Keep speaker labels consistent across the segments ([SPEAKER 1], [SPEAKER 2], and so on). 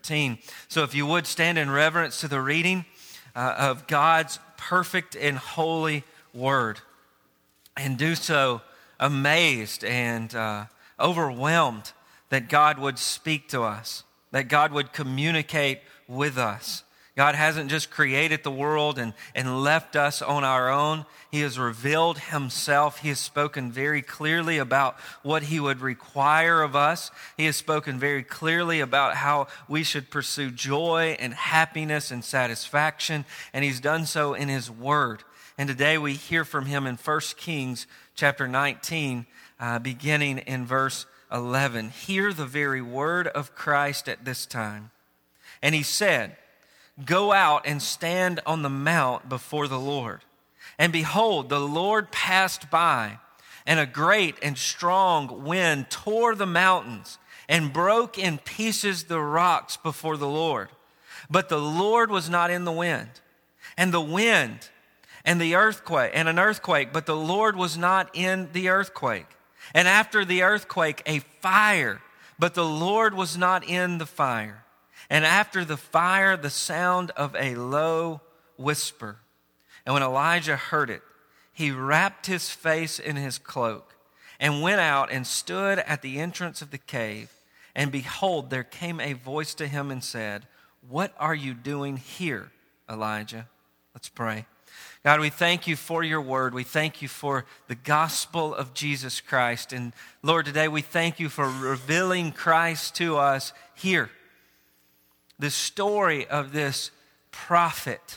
[SPEAKER 1] 13. So if you would stand in reverence to the reading of God's perfect and holy word, and do so amazed and overwhelmed that God would speak to us, that God would communicate with us. God hasn't just created the world and left us on our own. He has revealed himself. He has spoken very clearly about what he would require of us. He has spoken very clearly about how we should pursue joy and happiness and satisfaction, and he's done so in his word. And today we hear from him in 1 Kings chapter 19, beginning in verse 11. Hear the very word of Christ at this time. And he said, "Go out and stand on the mount before the Lord. And behold, the Lord passed by, and a great and strong wind tore the mountains and broke in pieces the rocks before the Lord. But the Lord was not in the wind, and the wind and the earthquake, and an earthquake, but the Lord was not in the earthquake. And after the earthquake, a fire, but the Lord was not in the fire. And after the fire, the sound of a low whisper. And when Elijah heard it, he wrapped his face in his cloak and went out and stood at the entrance of the cave. And behold, there came a voice to him and said, 'What are you doing here, Elijah?'" Let's pray. God, we thank you for your word. We thank you for the gospel of Jesus Christ. And Lord, today we thank you for revealing Christ to us here. The story of this prophet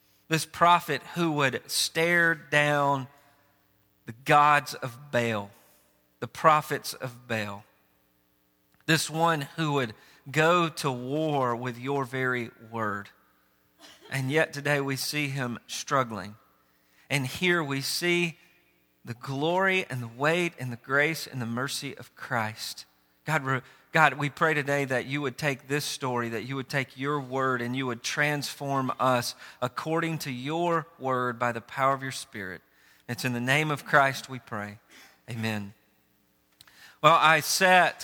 [SPEAKER 1] who would stare down the gods of Baal, the prophets of Baal. This one who would go to war with your very word. And yet today we see him struggling. And here we see the glory and the weight and the grace and the mercy of Christ. God, we pray today that you would take this story, that you would take your word and you would transform us according to your word by the power of your Spirit. It's in the name of Christ we pray. Amen. Well, I sat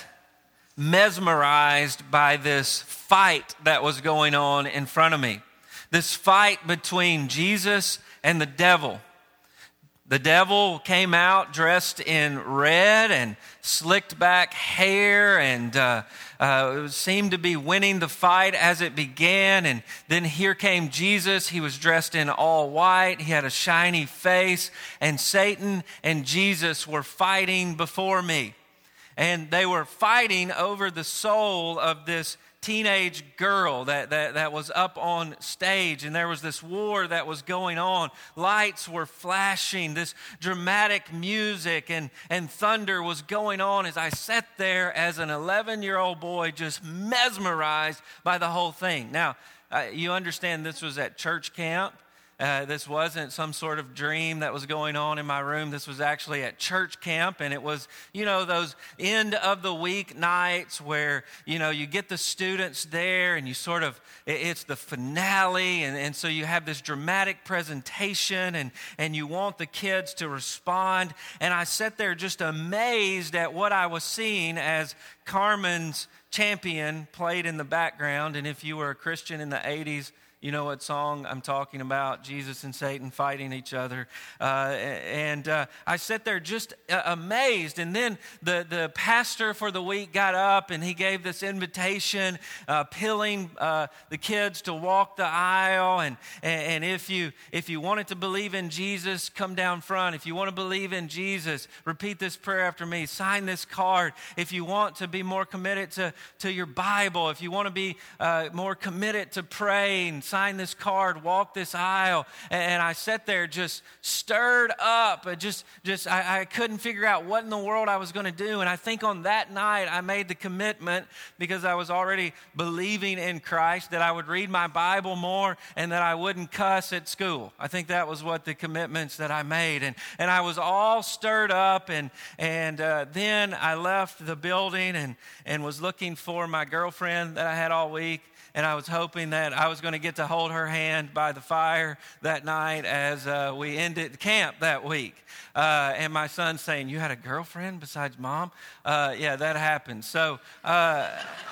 [SPEAKER 1] mesmerized by this fight that was going on in front of me. This fight between Jesus and the devil. The devil came out dressed in red and slicked back hair and seemed to be winning the fight as it began. And then here came Jesus. He was dressed in all white. He had a shiny face. And Satan and Jesus were fighting before me. And they were fighting over the soul of this teenage girl that was up on stage, and there was this war that was going on. Lights were flashing, this dramatic music and thunder was going on as I sat there as an 11-year-old boy just mesmerized by the whole thing. Now, you understand this was at church camp. This wasn't some sort of dream that was going on in my room. This was actually at church camp, and it was, those end of the week nights where, you get the students there and you it's the finale, and so you have this dramatic presentation and you want the kids to respond. And I sat there just amazed at what I was seeing as Carmen's Champion played in the background. And if you were a Christian in the 80s, you know what song I'm talking about, Jesus and Satan fighting each other. I sat there just amazed. And then the pastor for the week got up and he gave this invitation, pilling the kids to walk the aisle. And if you wanted to believe in Jesus, come down front. If you want to believe in Jesus, repeat this prayer after me. Sign this card. If you want to be more committed to your Bible, if you want to be more committed to praying, sign this card, walk this aisle. And I sat there just stirred up. I couldn't figure out what in the world I was going to do. And I think on that night I made the commitment, because I was already believing in Christ, that I would read my Bible more and that I wouldn't cuss at school. I think that was what the commitments that I made. And I was all stirred up. And then I left the building and was looking for my girlfriend that I had all week. And I was hoping that I was going to get to hold her hand by the fire that night as we ended camp that week. And my son's saying, "You had a girlfriend besides mom?" Yeah, that happened. So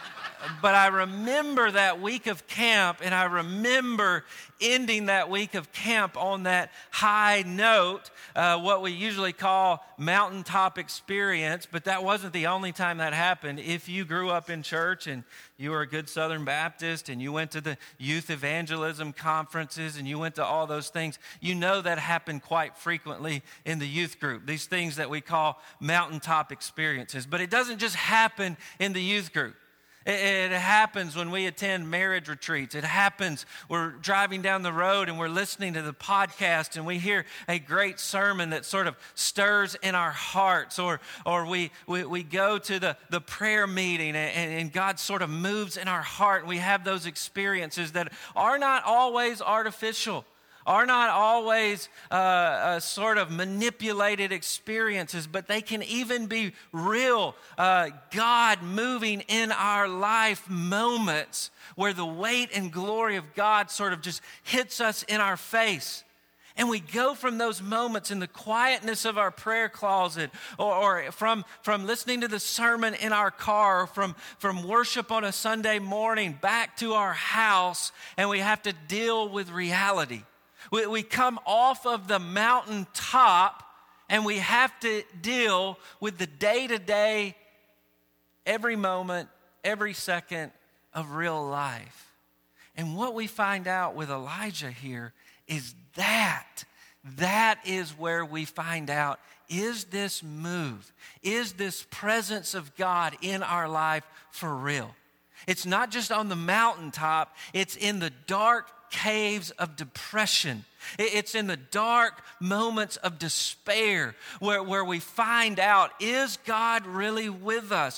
[SPEAKER 1] But I remember that week of camp, and I remember ending that week of camp on that high note, what we usually call mountaintop experience, but that wasn't the only time that happened. If you grew up in church and you were a good Southern Baptist and you went to the youth evangelism conferences and you went to all those things, you know that happened quite frequently in the youth group, these things that we call mountaintop experiences. But it doesn't just happen in the youth group. It happens when we attend marriage retreats. It happens, we're driving down the road and we're listening to the podcast and we hear a great sermon that sort of stirs in our hearts. Or we go to the prayer meeting and God sort of moves in our heart. And we have those experiences that are not always artificial, are not always sort of manipulated experiences, but they can even be real God moving in our life moments where the weight and glory of God sort of just hits us in our face. And we go from those moments in the quietness of our prayer closet or from listening to the sermon in our car, or from worship on a Sunday morning back to our house, and we have to deal with reality. We come off of the mountaintop and we have to deal with the day-to-day, every moment, every second of real life. And what we find out with Elijah here is that is where we find out, is this move, is this presence of God in our life for real? It's not just on the mountaintop, it's in the dark caves of depression. It's in the dark moments of despair where we find out, is God really with us?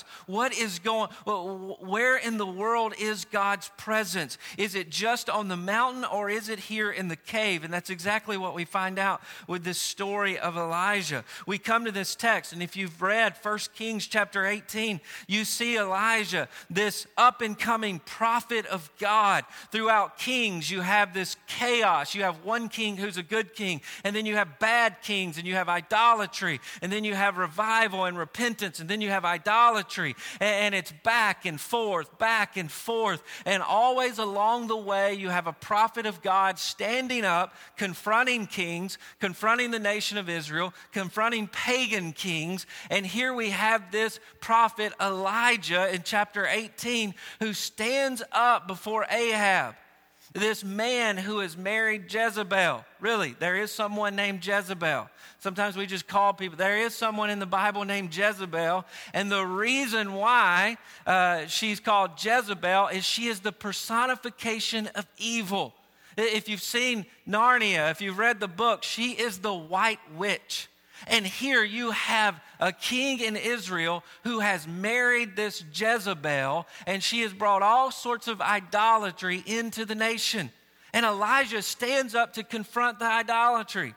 [SPEAKER 1] Where in the world is God's presence? Is it just on the mountain or is it here in the cave? And that's exactly what we find out with this story of Elijah. We come to this text, and if you've read 1 Kings chapter 18, you see Elijah, this up and coming prophet of God. Throughout Kings, you have this chaos. You have one king who's a good king, and then you have bad kings, and you have idolatry, and then you have revival and repentance, and then you have idolatry, and it's back and forth, and always along the way you have a prophet of God standing up, confronting kings, confronting the nation of Israel, confronting pagan kings, and here we have this prophet Elijah in chapter 18 who stands up before Ahab. This man who has married Jezebel. Really, there is someone named Jezebel. Sometimes we just call people. There is someone in the Bible named Jezebel. And the reason why she's called Jezebel is she is the personification of evil. If you've seen Narnia, if you've read the book, she is the white witch. And here you have a king in Israel who has married this Jezebel, and she has brought all sorts of idolatry into the nation. And Elijah stands up to confront the idolatry.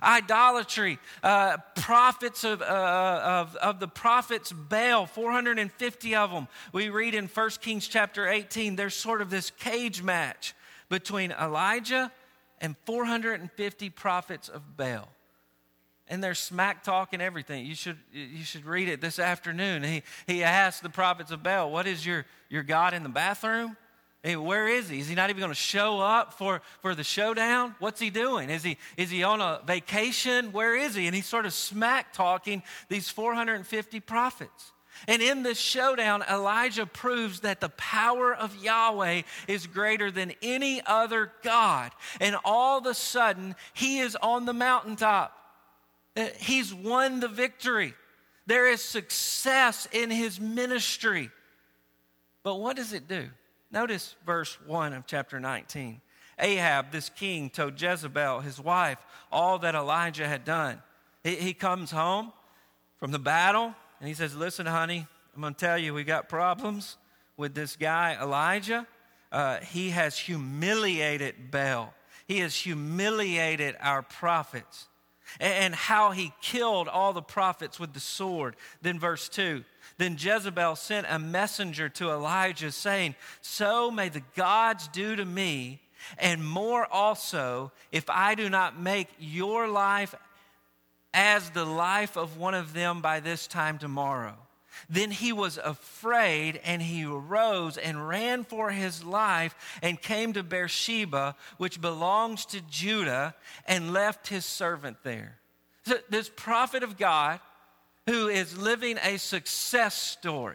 [SPEAKER 1] Prophets of the prophets Baal, 450 of them. We read in 1 Kings chapter 18, there's sort of this cage match between Elijah and 450 prophets of Baal. And they're smack talking everything. You should read it this afternoon. He asked the prophets of Baal, "What is your God in the bathroom? Hey, where is he? Is he not even going to show up for the showdown? What's he doing? Is he on a vacation? Where is he?" And he's sort of smack talking these 450 prophets. And in this showdown, Elijah proves that the power of Yahweh is greater than any other God. And all of a sudden, he is on the mountaintop. He's won the victory. There is success in his ministry. But what does it do? Notice verse 1 of chapter 19. Ahab, this king, told Jezebel, his wife, all that Elijah had done. He comes home from the battle and he says, "Listen, honey, I'm going to tell you we got problems with this guy, Elijah. He has humiliated Baal. He has humiliated our prophets." And how he killed all the prophets with the sword. Then verse 2, then Jezebel sent a messenger to Elijah saying, "So may the gods do to me, and more also, if I do not make your life as the life of one of them by this time tomorrow." Then he was afraid, and he arose and ran for his life and came to Beersheba, which belongs to Judah, and left his servant there. So this prophet of God who is living a success story.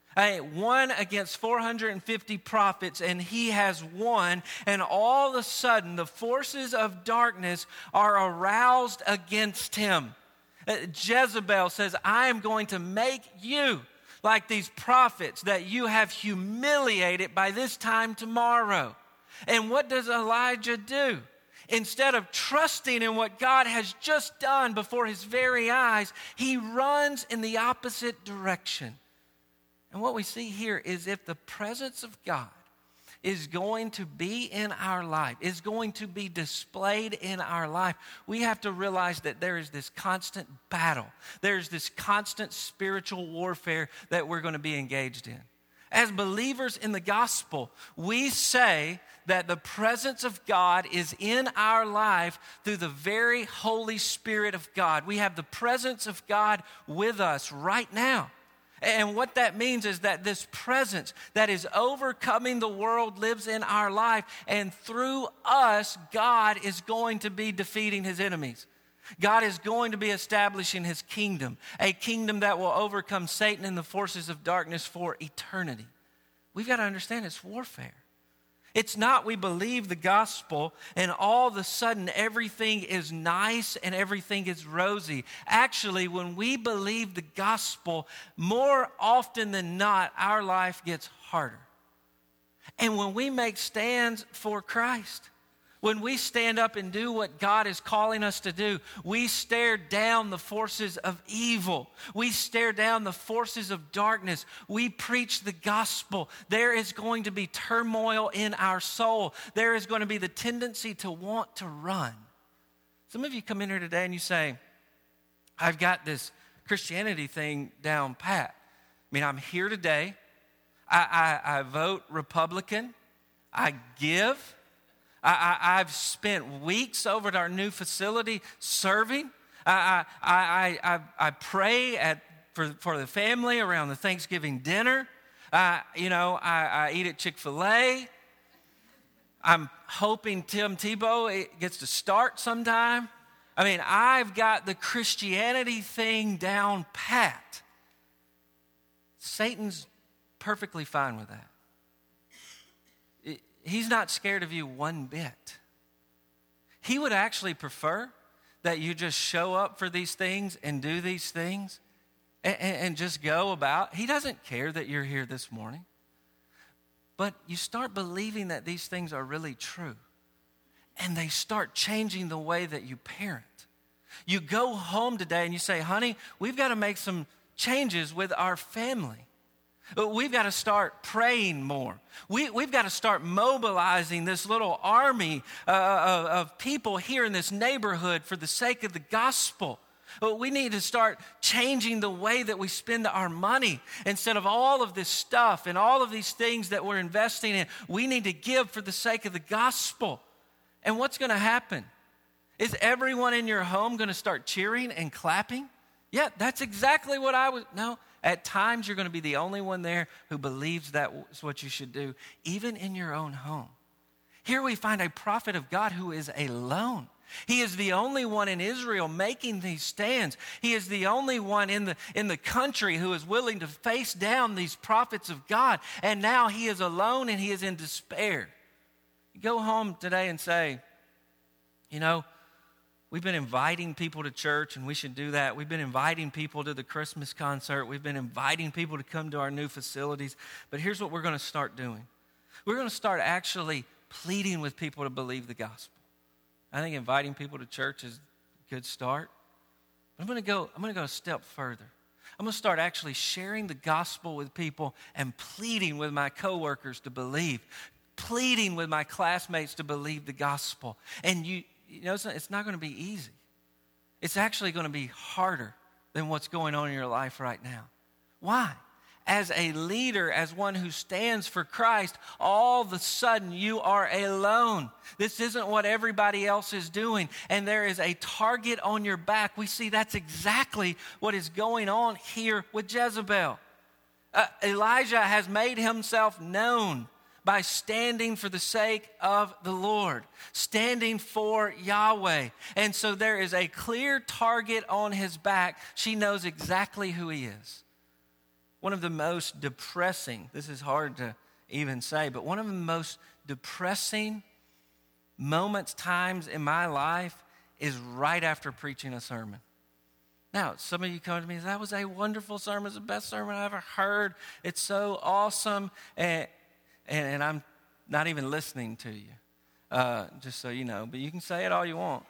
[SPEAKER 1] One against 450 prophets, and he has won. And all of a sudden, the forces of darkness are aroused against him. Jezebel says, I am going to make you like these prophets that you have humiliated by this time tomorrow. And what does Elijah do? Instead of trusting in what God has just done before his very eyes, he runs in the opposite direction. And what we see here is if the presence of God is going to be in our life, is going to be displayed in our life, we have to realize that there is this constant battle. There's this constant spiritual warfare that we're going to be engaged in. As believers in the gospel, we say that the presence of God is in our life through the very Holy Spirit of God. We have the presence of God with us right now. And what that means is that this presence that is overcoming the world lives in our life, and through us, God is going to be defeating his enemies. God is going to be establishing his kingdom, a kingdom that will overcome Satan and the forces of darkness for eternity. We've got to understand it's warfare. It's not we believe the gospel and all of a sudden everything is nice and everything is rosy. Actually, when we believe the gospel, more often than not, our life gets harder. And when we make stands for Christ, when we stand up and do what God is calling us to do, we stare down the forces of evil. We stare down the forces of darkness. We preach the gospel. There is going to be turmoil in our soul. There is going to be the tendency to want to run. Some of you come in here today and you say, I've got this Christianity thing down pat. I mean, I'm here today. I vote Republican. I give. I've spent weeks over at our new facility serving. I pray for the family around the Thanksgiving dinner. I eat at Chick-fil-A. I'm hoping Tim Tebow gets to start sometime. I mean, I've got the Christianity thing down pat. Satan's perfectly fine with that. He's not scared of you one bit. He would actually prefer that you just show up for these things and do these things and just go about. He doesn't care that you're here this morning. But you start believing that these things are really true, and they start changing the way that you parent. You go home today and you say, honey, we've got to make some changes with our family. We've got to start praying more. We've got to start mobilizing this little army of people here in this neighborhood for the sake of the gospel. We need to start changing the way that we spend our money. Instead of all of this stuff and all of these things that we're investing in, we need to give for the sake of the gospel. And what's going to happen? Is everyone in your home going to start cheering and clapping? Yeah, that's exactly what no. At times, you're going to be the only one there who believes that's what you should do, even in your own home. Here we find a prophet of God who is alone. He is the only one in Israel making these stands. He is the only one in the country who is willing to face down these prophets of God. And now he is alone and he is in despair. You go home today and say, we've been inviting people to church, and we should do that. We've been inviting people to the Christmas concert. We've been inviting people to come to our new facilities. But here's what we're going to start doing. We're going to start actually pleading with people to believe the gospel. I think inviting people to church is a good start. I'm going to go a step further. I'm going to start actually sharing the gospel with people and pleading with my coworkers to believe, pleading with my classmates to believe the gospel. And it's not going to be easy. It's actually going to be harder than what's going on in your life right now. Why? As a leader, as one who stands for Christ, all of a sudden you are alone. This isn't what everybody else is doing, and there is a target on your back. We see that's exactly what is going on here with Jezebel. Elijah has made himself known by standing for the sake of the Lord, standing for Yahweh. And so there is a clear target on his back. She knows exactly who he is. One of the most depressing, this is hard to even say, but one of the most depressing moments, times in my life is right after preaching a sermon. Now, some of you come to me and say, that was a wonderful sermon. It's the best sermon I ever heard. It's so awesome. And I'm not even listening to you, just so you know. But you can say it all you want.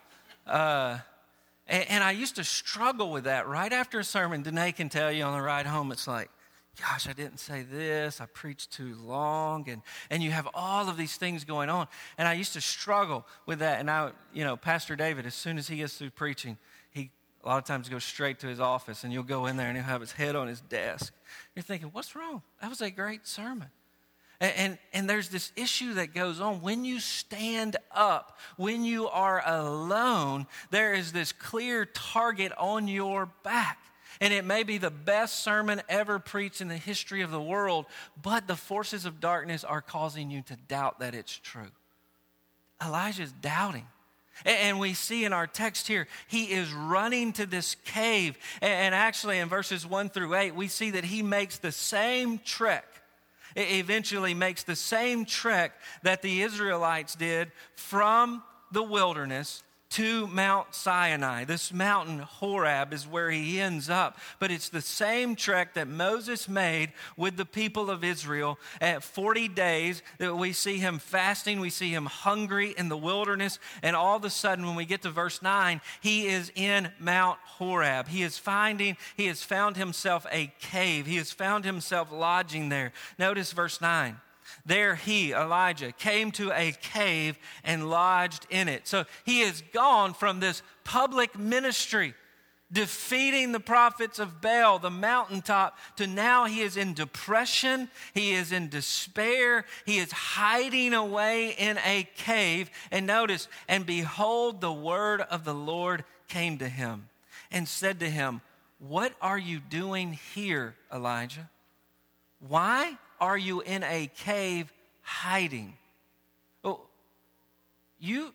[SPEAKER 1] And I used to struggle with that. Right after a sermon, Danae can tell you on the ride home, it's like, gosh, I didn't say this. I preached too long. And you have all of these things going on. And I used to struggle with that. And Pastor David, as soon as he gets through preaching, he a lot of times goes straight to his office. And you'll go in there and he'll have his head on his desk. You're thinking, what's wrong? That was a great sermon. And there's this issue that goes on. When you stand up, when you are alone, there is this clear target on your back. And it may be the best sermon ever preached in the history of the world, but the forces of darkness are causing you to doubt that it's true. Elijah's doubting. And we see in our text here, he is running to this cave. And actually in verses 1-8, we see that he makes the same trek. It eventually makes the same trek that the Israelites did from the wilderness to Mount Sinai. This mountain, Horeb, is where he ends up. But it's the same trek that Moses made with the people of Israel at 40 days. That we see him fasting, we see him hungry in the wilderness, and all of a sudden when we get to verse 9, he is in Mount Horeb. He has found himself a cave. He has found himself lodging there. Notice verse 9. There he, Elijah, came to a cave and lodged in it. So he has gone from this public ministry, defeating the prophets of Baal, the mountaintop, to now he is in depression, he is in despair, he is hiding away in a cave. And notice, and behold, the word of the Lord came to him and said to him, what are you doing here, Elijah? Why are you in a cave hiding? Oh, you're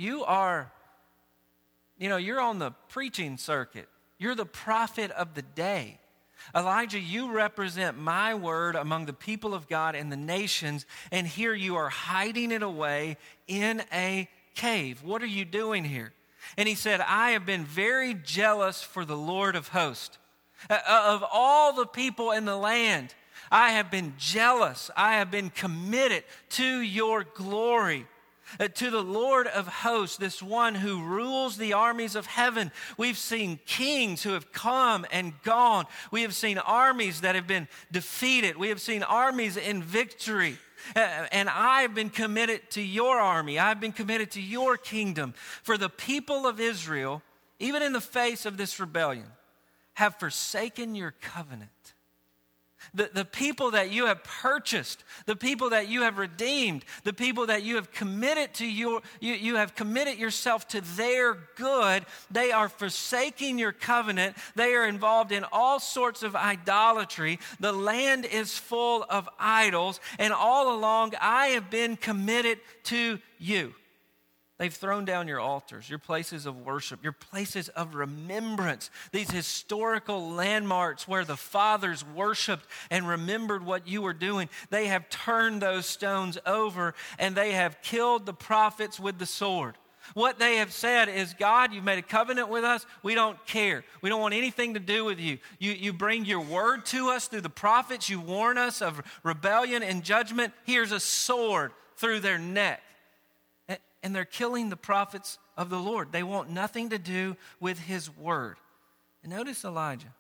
[SPEAKER 1] on the preaching circuit. You're the prophet of the day. Elijah, you represent my word among the people of God and the nations, and here you are hiding it away in a cave. What are you doing here? And he said, I have been very jealous for the Lord of hosts. Of all the people in the land, I have been jealous. I have been committed to your glory. To the Lord of hosts, this one who rules the armies of heaven. We've seen kings who have come and gone. We have seen armies that have been defeated. We have seen armies in victory. And I've been committed to your army. I've been committed to your kingdom. For the people of Israel, even in the face of this rebellion, have forsaken your covenant. The people that you have purchased, the people that you have redeemed, the people that you have committed to you have committed yourself to their good, they are forsaking your covenant. They are involved in all sorts of idolatry. The land is full of idols, and all along I have been committed to you. They've thrown down your altars, your places of worship, your places of remembrance, these historical landmarks where the fathers worshiped and remembered what you were doing. They have turned those stones over, and they have killed the prophets with the sword. What they have said is, God, you've made a covenant with us. We don't care. We don't want anything to do with you. You bring your word to us through the prophets. You warn us of rebellion and judgment. Here's a sword through their neck. And they're killing the prophets of the Lord. They want nothing to do with his word. And notice Elijah.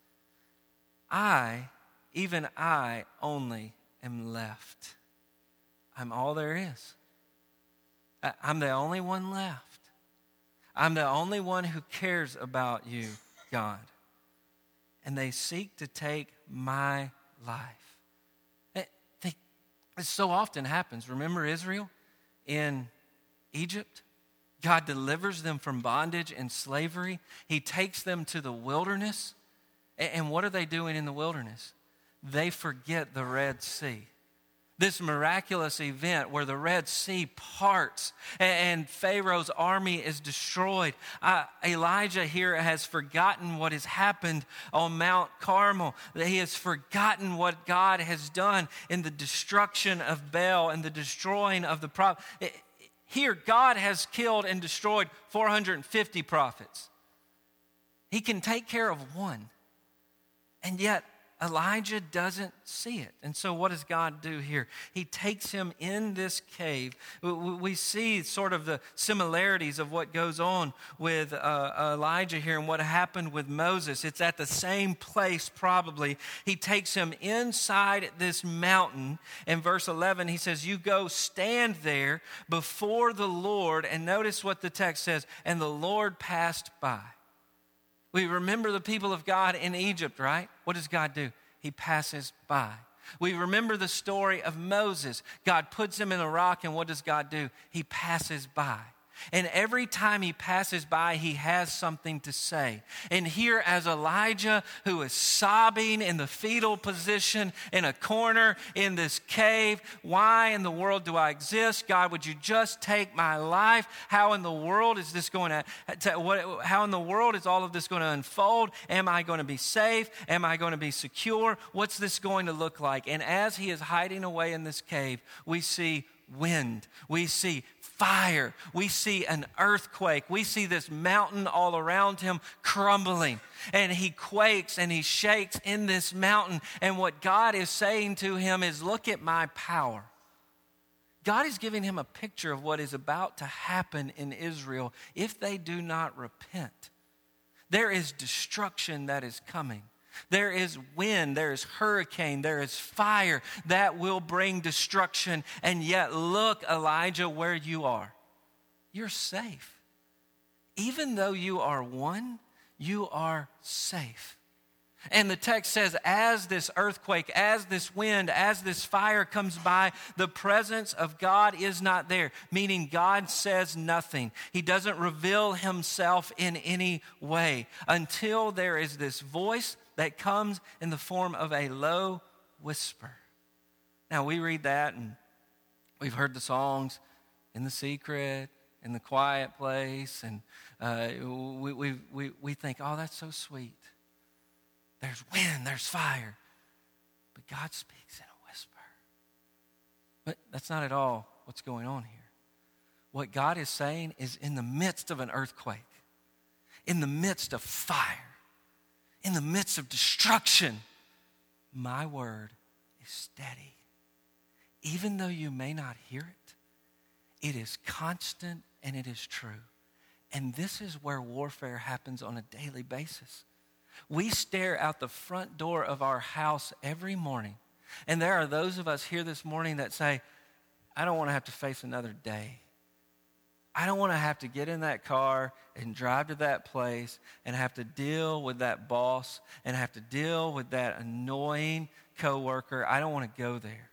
[SPEAKER 1] Even I only am left. I'm all there is. I'm the only one left. I'm the only one who cares about you, God. And they seek to take my life. It so often happens. Remember Israel in Egypt? God delivers them from bondage and slavery. He takes them to the wilderness. And what are they doing in the wilderness? they forget the Red Sea. This miraculous event where the Red Sea parts and Pharaoh's army is destroyed. Elijah here has forgotten what has happened on Mount Carmel. He has forgotten what God has done in the destruction of Baal and the destroying of the prophet. Here, God has killed and destroyed 450 prophets. He can take care of one. And yet, Elijah doesn't see it. And so what does God do here? He takes him in this cave. We see sort of the similarities of what goes on with Elijah here and what happened with Moses. It's at the same place probably. He takes him inside this mountain. In verse 11, he says, you go stand there before the Lord. And notice what the text says, and the Lord passed by. We remember the people of God in Egypt, right? What does God do? He passes by. We remember the story of Moses. God puts him in a rock, and what does God do? He passes by. And every time he passes by, he has something to say. And here as Elijah, who is sobbing in the fetal position in a corner in this cave, why in the world do I exist? God, would you just take my life? How in the world is this going to, how in the world is all of this going to unfold? Am I going to be safe? Am I going to be secure? What's this going to look like? And as he is hiding away in this cave, we see wind. We see fire. We see an earthquake. We see this mountain all around him crumbling. And he quakes and he shakes in this mountain. And what God is saying to him is, look at my power. God is giving him a picture of what is about to happen in Israel if they do not repent. There is destruction that is coming. There is wind, there is hurricane, there is fire that will bring destruction. And yet, look, Elijah, where you are. You're safe. Even though you are one, you are safe. And the text says, as this earthquake, as this wind, as this fire comes by, the presence of God is not there, meaning God says nothing. He doesn't reveal himself in any way until there is this voice that comes in the form of a low whisper. Now, we read that and we've heard the songs, In the Secret, In the Quiet Place, and we think, oh, that's so sweet. There's wind, there's fire. But God speaks in a whisper. But that's not at all what's going on here. What God is saying is in the midst of an earthquake, in the midst of fire, in the midst of destruction, my word is steady. Even though you may not hear it, it is constant and it is true. And this is where warfare happens on a daily basis. We stare out the front door of our house every morning. And there are those of us here this morning that say, I don't want to have to face another day. I don't want to have to get in that car and drive to that place and have to deal with that boss and have to deal with that annoying coworker. I don't want to go there.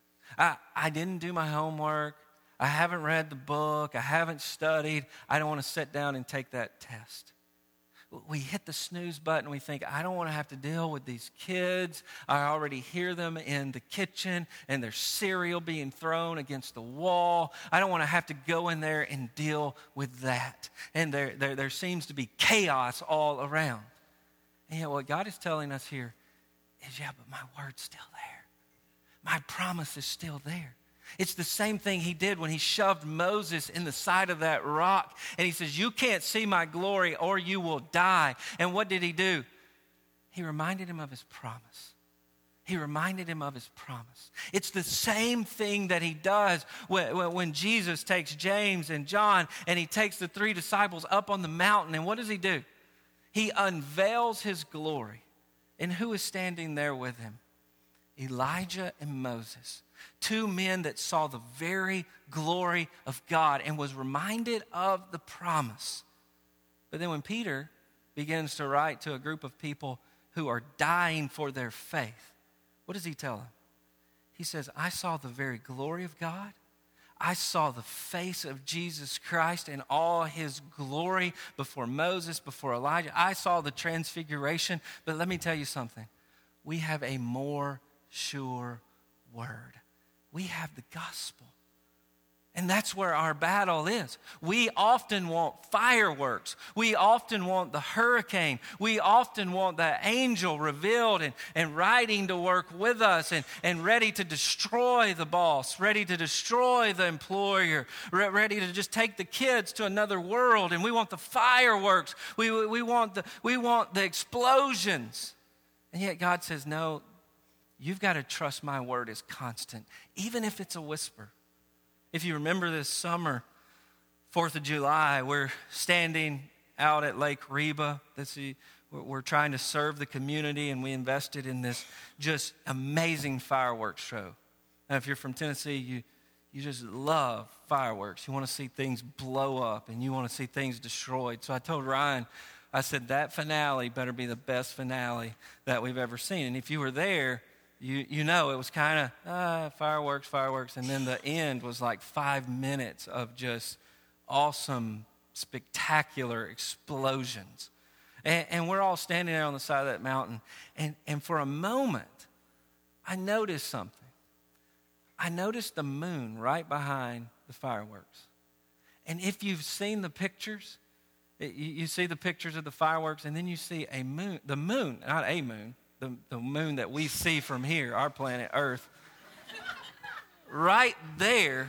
[SPEAKER 1] I didn't do my homework. I haven't read the book. I haven't studied. I don't want to sit down and take that test. We hit the snooze button. We think, I don't want to have to deal with these kids. I already hear them in the kitchen and their cereal being thrown against the wall. I don't want to have to go in there and deal with that. And there seems to be chaos all around. And yet what God is telling us here is, yeah, but my word's still there. My promise is still there. It's the same thing he did when he shoved Moses in the side of that rock. And he says, you can't see my glory or you will die. And what did he do? He reminded him of his promise. He reminded him of his promise. It's the same thing that he does when Jesus takes James and John and he takes the three disciples up on the mountain. And what does he do? He unveils his glory. And who is standing there with him? Elijah and Moses. Two men that saw the very glory of God and was reminded of the promise. But then when Peter begins to write to a group of people who are dying for their faith, what does he tell them? He says, I saw the very glory of God. I saw the face of Jesus Christ in all his glory before Moses, before Elijah. I saw the transfiguration. But let me tell you something. we have a more sure word. We have the gospel. And that's where our battle is. We often want fireworks. We often want the hurricane. We often want the angel revealed and riding to work with us and ready to destroy the boss, ready to destroy the employer, ready to just take the kids to another world. And we want the fireworks. We want the explosions. And yet God says, no, you've got to trust my word is constant, even if it's a whisper. If you remember this summer, 4th of July, we're standing out at Lake Reba. We're trying to serve the community, and we invested in this just amazing fireworks show. Now, if you're from Tennessee, you just love fireworks. You want to see things blow up, and you want to see things destroyed. So I told Ryan, I said, that finale better be the best finale that we've ever seen. And if you were there, you know it was kind of fireworks, and then the end was like 5 minutes of just awesome, spectacular explosions. And we're all standing there on the side of that mountain, and for a moment, I noticed something. I noticed the moon right behind the fireworks. And if you've seen the pictures, you see the pictures of the fireworks, and then you see the moon, not a moon, the moon that we see from here, our planet Earth, right there.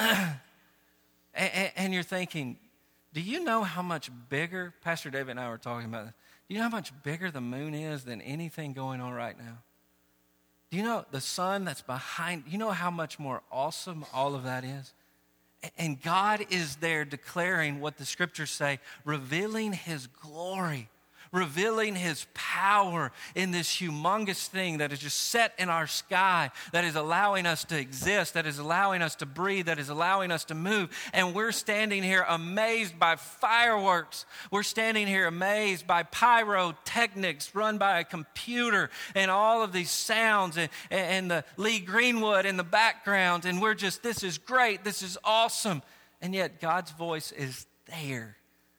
[SPEAKER 1] And you're thinking, do you know how much bigger, Pastor David and I were talking about this, do you know how much bigger the moon is than anything going on right now? Do you know the sun that's behind, you know how much more awesome all of that is? And God is there declaring what the scriptures say, revealing his glory, revealing his power in this humongous thing that is just set in our sky, that is allowing us to exist, that is allowing us to breathe, that is allowing us to move. And we're standing here amazed by fireworks. We're standing here amazed by pyrotechnics run by a computer and all of these sounds and the Lee Greenwood in the background. And we're just, this is great, this is awesome. And yet God's voice is there,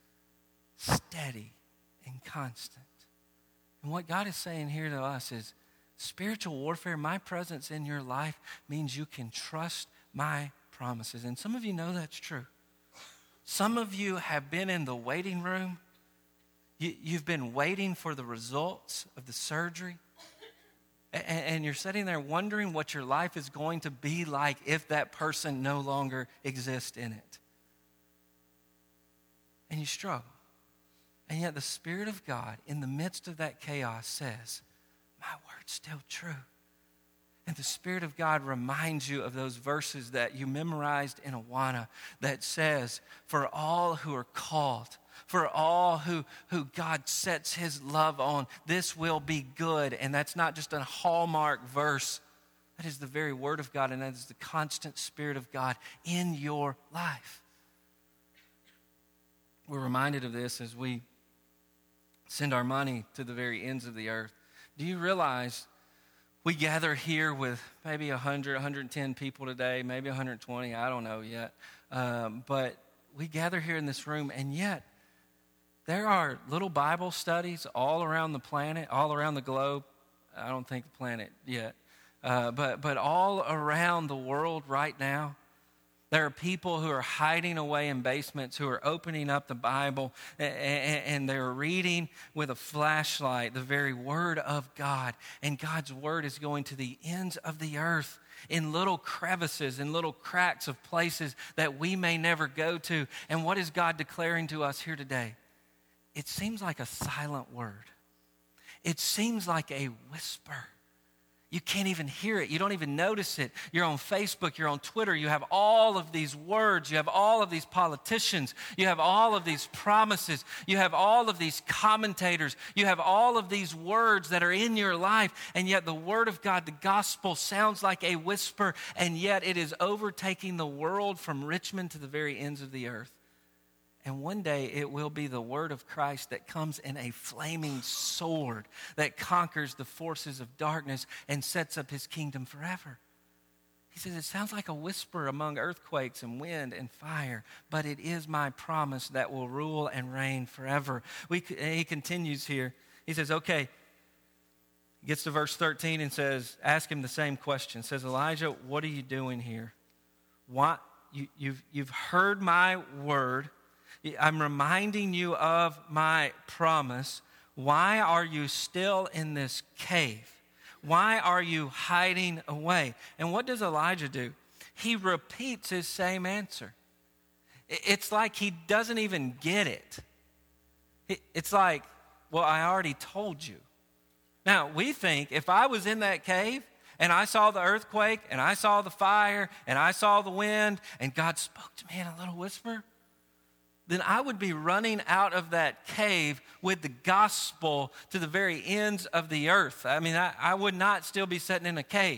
[SPEAKER 1] steady and constant. And what God is saying here to us is spiritual warfare, my presence in your life means you can trust my promises. And some of you know that's true. Some of you have been in the waiting room. You've been waiting for the results of the surgery. And you're sitting there wondering what your life is going to be like if that person no longer exists in it. And you struggle. And yet the Spirit of God, in the midst of that chaos, says, my word's still true. And the Spirit of God reminds you of those verses that you memorized in Awana that says, for all who are called, for all who God sets his love on, this will be good. And that's not just a hallmark verse. That is the very word of God, and that is the constant Spirit of God in your life. We're reminded of this as we send our money to the very ends of the earth. Do you realize we gather here with maybe 100, 110 people today, maybe 120, I don't know yet. But we gather here in this room, and yet there are little Bible studies all around the planet, all around the globe. I don't think the planet yet. But all around the world right now. There are people who are hiding away in basements who are opening up the Bible and they're reading with a flashlight the very Word of God. And God's Word is going to the ends of the earth in little crevices, in little cracks of places that we may never go to. And what is God declaring to us here today? It seems like a silent word. It seems like a whisper. You can't even hear it. You don't even notice it. You're on Facebook, you're on Twitter. You have all of these words. You have all of these politicians. You have all of these promises. You have all of these commentators. You have all of these words that are in your life. And yet the word of God, the gospel, sounds like a whisper. And yet it is overtaking the world from Richmond to the very ends of the earth. And one day it will be the word of Christ that comes in a flaming sword that conquers the forces of darkness and sets up his kingdom forever. He says, it sounds like a whisper among earthquakes and wind and fire, but it is my promise that will rule and reign forever. He continues here. He says, okay, He gets to verse 13 and says, ask him the same question. Says, Elijah, what are you doing here? Why, you've heard my word. I'm reminding you of my promise. Why are you still in this cave? Why are you hiding away? And what does Elijah do? He repeats his same answer. It's like he doesn't even get it. It's like, well, I already told you. Now, we think if I was in that cave and I saw the earthquake and I saw the fire and I saw the wind and God spoke to me in a little whisper, then I would be running out of that cave with the gospel to the very ends of the earth. I mean, I would not still be sitting in a cave.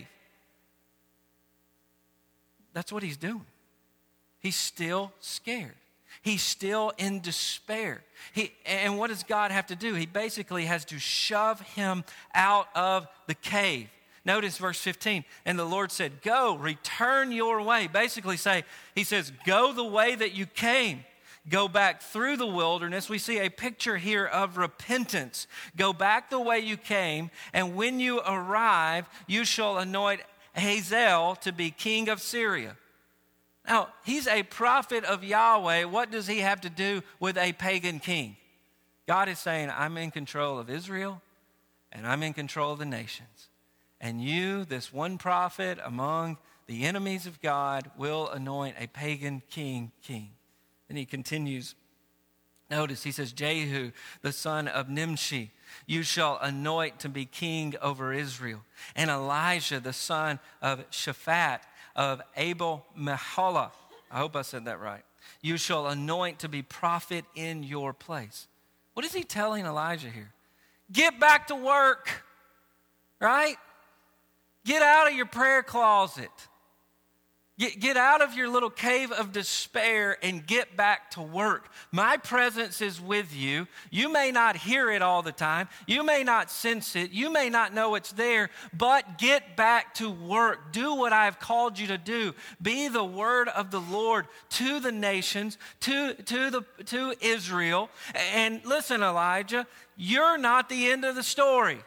[SPEAKER 1] That's what he's doing. He's still scared. He's still in despair. And what does God have to do? He basically has to shove him out of the cave. Notice verse 15. And the Lord said, go, return your way. Basically he says, go the way that you came. Go back through the wilderness. We see a picture here of repentance. Go back the way you came, and when you arrive, you shall anoint Hazael to be king of Syria. Now, he's a prophet of Yahweh. What does he have to do with a pagan king? God is saying, I'm in control of Israel, and I'm in control of the nations. And you, this one prophet among the enemies of God, will anoint a pagan king. And he continues. Notice, he says, Jehu, the son of Nimshi, you shall anoint to be king over Israel. And Elijah, the son of Shaphat, of Abel-Meholah, I hope I said that right, you shall anoint to be prophet in your place. What is he telling Elijah here? Get back to work, right? Get out of your prayer closet. Get out of your little cave of despair and get back to work. My presence is with you. You may not hear it all the time. You may not sense it. You may not know it's there, but get back to work. Do what I've called you to do. Be the word of the Lord to the nations, to Israel. And listen, Elijah, you're not the end of the story.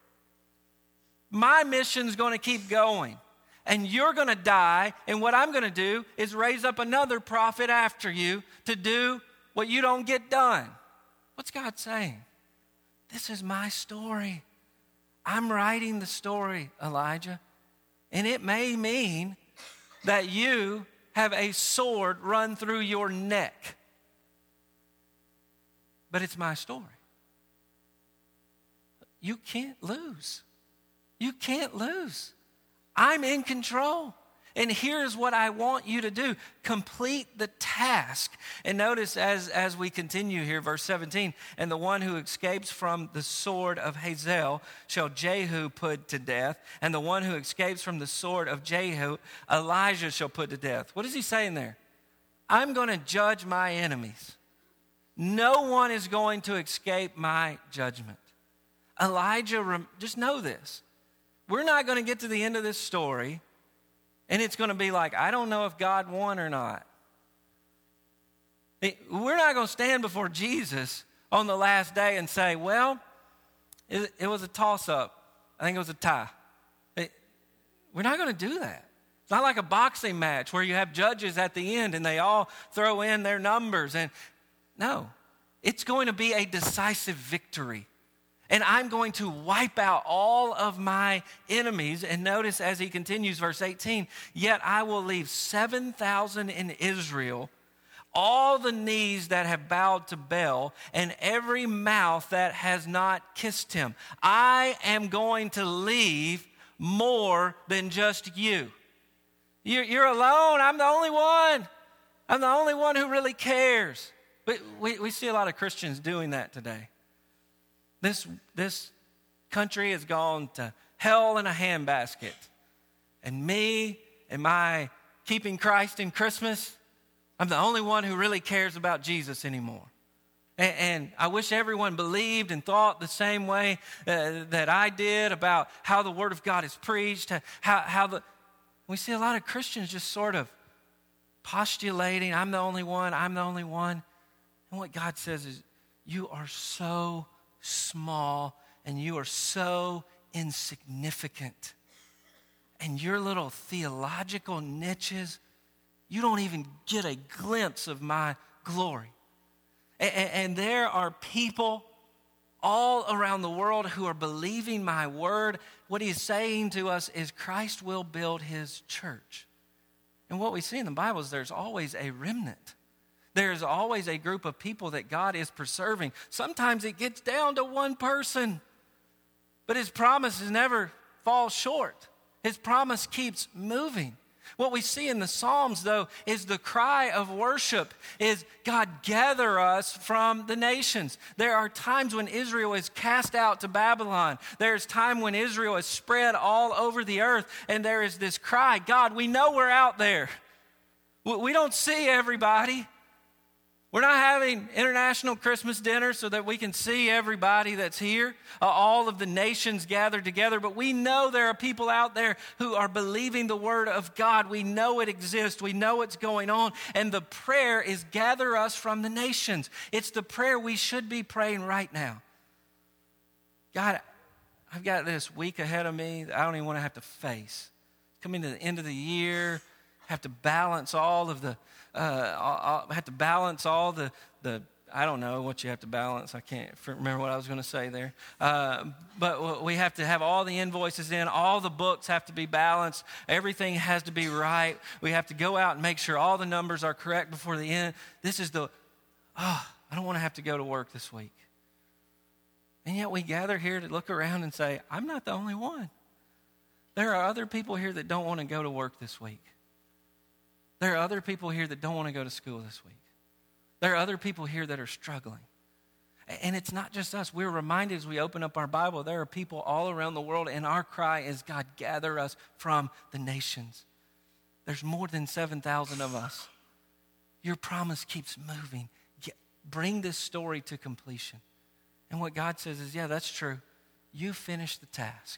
[SPEAKER 1] My mission's going to keep going. And you're going to die, and what I'm going to do is raise up another prophet after you to do what you don't get done. What's God saying? This is my story. I'm writing the story, Elijah. And it may mean that you have a sword run through your neck. But it's my story. You can't lose. You can't lose. I'm in control. And here's what I want you to do. Complete the task. And notice as we continue here, verse 17, and the one who escapes from the sword of Hazael shall Jehu put to death, and the one who escapes from the sword of Jehu, Elijah shall put to death. What is he saying there? I'm going to judge my enemies. No one is going to escape my judgment. Elijah, just know this. We're not going to get to the end of this story, and it's going to be like, I don't know if God won or not. We're not going to stand before Jesus on the last day and say, well, it was a toss-up. I think it was a tie. We're not going to do that. It's not like a boxing match where you have judges at the end and they all throw in their numbers. No, it's going to be a decisive victory. And I'm going to wipe out all of my enemies. And notice as he continues, verse 18, yet I will leave 7,000 in Israel, all the knees that have bowed to Baal, and every mouth that has not kissed him. I am going to leave more than just you. You're alone. I'm the only one. I'm the only one who really cares. But we see a lot of Christians doing that today. This country has gone to hell in a handbasket. And me and my keeping Christ in Christmas, I'm the only one who really cares about Jesus anymore. And I wish everyone believed and thought the same way that I did about how the Word of God is preached. We see a lot of Christians just sort of postulating, I'm the only one, I'm the only one. And what God says is, you are so small and you are so insignificant. And your little theological niches, you don't even get a glimpse of my glory. And there are people all around the world who are believing my word. What he's saying to us is Christ will build his church. And what we see in the Bible is there's always a remnant. There's always a group of people that God is preserving. Sometimes it gets down to one person, but his promises never fall short. His promise keeps moving. What we see in the Psalms, though, is the cry of worship is, God, gather us from the nations. There are times when Israel is cast out to Babylon. There's time when Israel is spread all over the earth, and there is this cry, God, we know we're out there. We don't see everybody. We're not having international Christmas dinner so that we can see everybody that's here, all of the nations gathered together. But we know there are people out there who are believing the word of God. We know it exists. We know it's going on. And the prayer is gather us from the nations. It's the prayer we should be praying right now. God, I've got this week ahead of me that I don't even want to have to face. Coming to the end of the year, have to balance all of the I don't know what you have to balance. I can't remember what I was going to say there. But we have to have all the invoices in. All the books have to be balanced. Everything has to be right. We have to go out and make sure all the numbers are correct before the end. I don't want to have to go to work this week. And yet we gather here to look around and say, I'm not the only one. There are other people here that don't want to go to work this week. There are other people here that don't want to go to school this week. There are other people here that are struggling. And it's not just us. We're reminded as we open up our Bible, there are people all around the world, and our cry is, God, gather us from the nations. There's more than 7,000 of us. Your promise keeps moving. Bring this story to completion. And what God says is, yeah, that's true. You finished the task.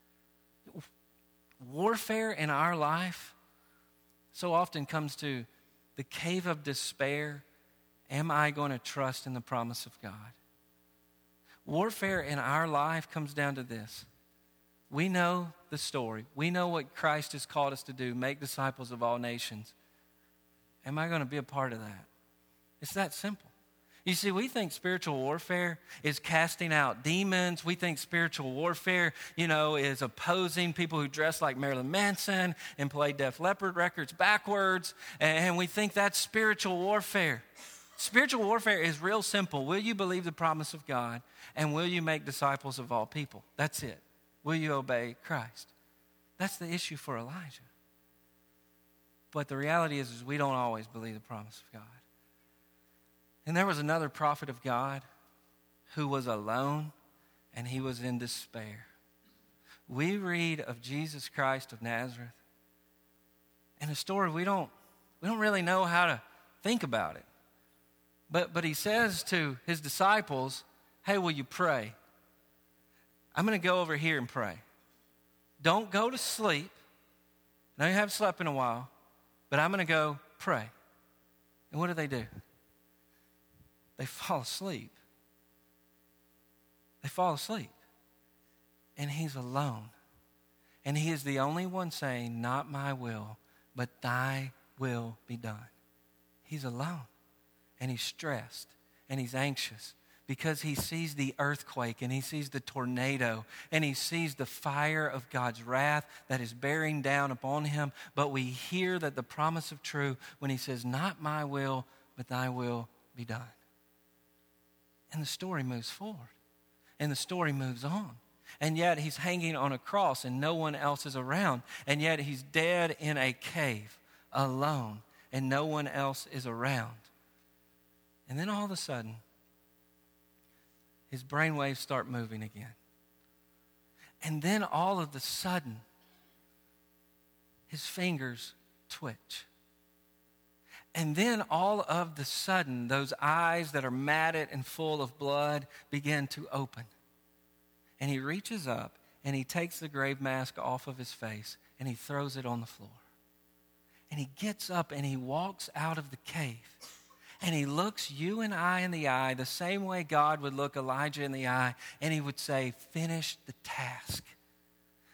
[SPEAKER 1] Warfare in our life so often comes to the cave of despair. Am I going to trust in the promise of God? Warfare in our life comes down to this. We know the story. We know what Christ has called us to do, make disciples of all nations. Am I going to be a part of that? It's that simple. You see, we think spiritual warfare is casting out demons. We think spiritual warfare, is opposing people who dress like Marilyn Manson and play Def Leppard records backwards. And we think that's spiritual warfare. Spiritual warfare is real simple. Will you believe the promise of God? And will you make disciples of all people? That's it. Will you obey Christ? That's the issue for Elijah. But the reality is we don't always believe the promise of God. And there was another prophet of God who was alone, and he was in despair. We read of Jesus Christ of Nazareth, and a story we don't really know how to think about it. But he says to his disciples, hey, will you pray? I'm going to go over here and pray. Don't go to sleep. I know you haven't slept in a while, but I'm going to go pray. And what do? They fall asleep. They fall asleep. And he's alone. And he is the only one saying, not my will, but thy will be done. He's alone. And he's stressed. And he's anxious. Because he sees the earthquake and he sees the tornado and he sees the fire of God's wrath that is bearing down upon him. But we hear that the promise of true when he says, not my will, but thy will be done. And the story moves forward. And the story moves on. And yet he's hanging on a cross and no one else is around. And yet he's dead in a cave, alone, and no one else is around. And then all of a sudden, his brainwaves start moving again. And then all of a sudden, his fingers twitch. And then all of the sudden, those eyes that are matted and full of blood begin to open. And he reaches up and he takes the grave mask off of his face and he throws it on the floor. And he gets up and he walks out of the cave. And he looks you and I in the eye the same way God would look Elijah in the eye. And he would say, finish the task.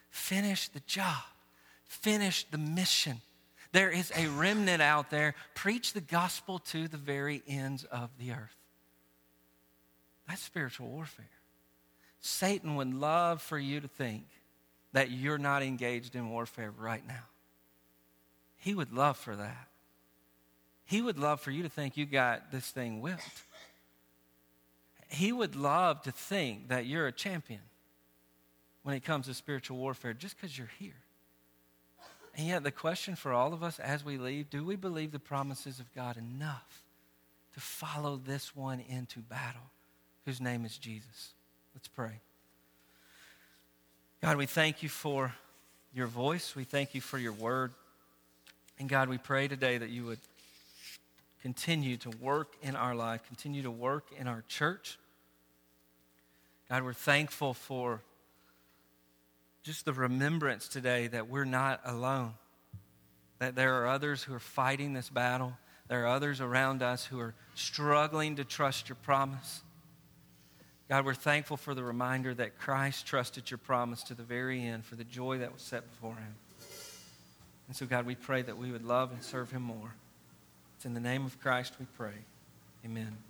[SPEAKER 1] Finish the job. Finish the mission. There is a remnant out there. Preach the gospel to the very ends of the earth. That's spiritual warfare. Satan would love for you to think that you're not engaged in warfare right now. He would love for that. He would love for you to think you got this thing whipped. He would love to think that you're a champion when it comes to spiritual warfare just because you're here. And yet the question for all of us as we leave, do we believe the promises of God enough to follow this one into battle, whose name is Jesus? Let's pray. God, we thank you for your voice. We thank you for your word. And God, we pray today that you would continue to work in our life, continue to work in our church. God, we're thankful for just the remembrance today that we're not alone, that there are others who are fighting this battle. There are others around us who are struggling to trust your promise. God, we're thankful for the reminder that Christ trusted your promise to the very end for the joy that was set before him. And so, God, we pray that we would love and serve him more. It's in the name of Christ we pray. Amen.